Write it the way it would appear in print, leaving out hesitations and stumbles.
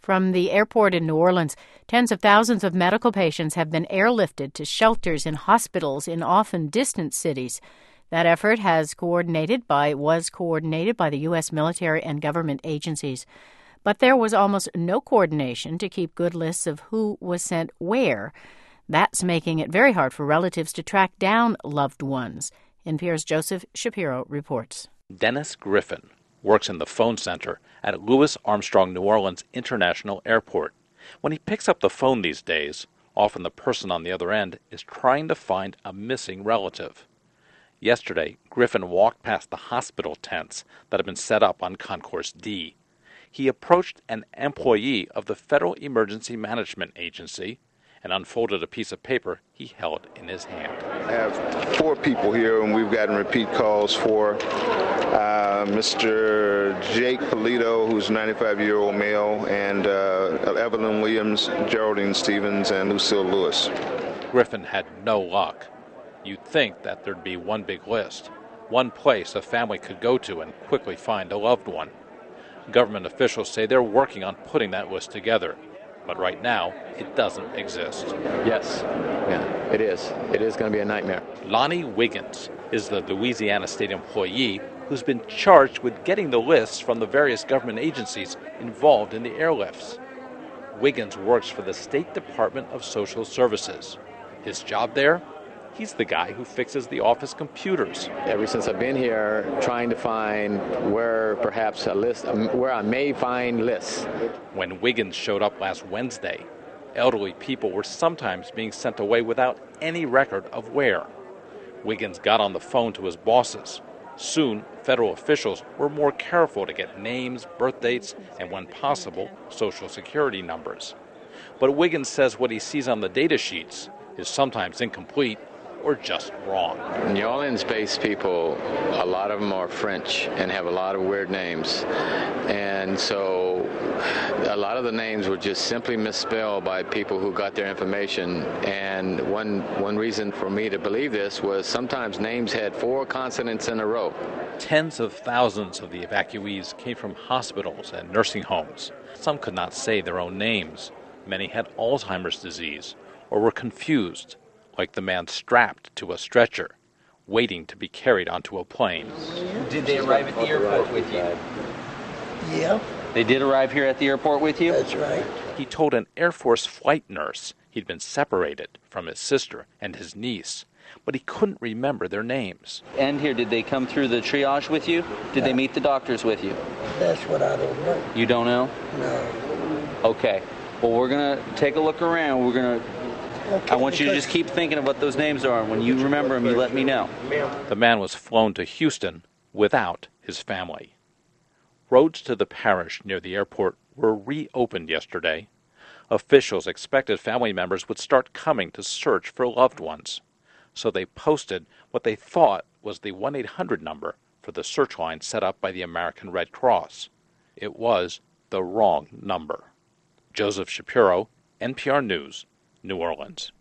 From the airport in New Orleans, tens of thousands of medical patients have been airlifted to shelters and hospitals in often distant cities. That effort was coordinated by the U.S. military and government agencies. But there was almost no coordination to keep good lists of who was sent where. That's making it very hard for relatives to track down loved ones. NPR's Joseph Shapiro reports. Dennis Griffin works in the phone center at Louis Armstrong New Orleans International Airport. When he picks up the phone these days, often the person on the other end is trying to find a missing relative. Yesterday, Griffin walked past the hospital tents that had been set up on Concourse D. He approached an employee of the Federal Emergency Management Agency and unfolded a piece of paper he held in his hand. I have 4 people here, and we've gotten repeat calls for Mr. Jake Polito, who's a 95-year-old male, and Evelyn Williams, Geraldine Stevens, and Lucille Lewis. Griffin had no luck. You'd think that there'd be one big list, one place a family could go to and quickly find a loved one. Government officials say they're working on putting that list together. But right now, it doesn't exist. Yes, it is. It is going to be a nightmare. Lonnie Wiggins is the Louisiana State employee who's been charged with getting the lists from the various government agencies involved in the airlifts. Wiggins works for the State Department of Social Services. His job there? He's the guy who fixes the office computers. Ever since I've been here, trying to find where perhaps a list, where I may find lists. When Wiggins showed up last Wednesday, elderly people were sometimes being sent away without any record of where. Wiggins got on the phone to his bosses. Soon, federal officials were more careful to get names, birth dates, and when possible, social security numbers. But Wiggins says what he sees on the data sheets is sometimes incomplete or just wrong. New Orleans-based people, a lot of them are French and have a lot of weird names. And so a lot of the names were just simply misspelled by people who got their information. And one reason for me to believe this was sometimes names had 4 consonants in a row. Tens of thousands of the evacuees came from hospitals and nursing homes. Some could not say their own names. Many had Alzheimer's disease or were confused, like the man strapped to a stretcher, waiting to be carried onto a plane. Did they arrive at the airport with you? Yeah. They did arrive here at the airport with you? That's right. He told an Air Force flight nurse he'd been separated from his sister and his niece, but he couldn't remember their names. And here, did they come through the triage with you? Did they meet the doctors with you? That's what I don't know. You don't know? No. Okay. Well, we're going to take a look around. I want you to just keep thinking of what those names are, and when you remember them, you let me know. The man was flown to Houston without his family. Roads to the parish near the airport were reopened yesterday. Officials expected family members would start coming to search for loved ones. So they posted what they thought was the 1-800 number for the search line set up by the American Red Cross. It was the wrong number. Joseph Shapiro, NPR News, New Orleans.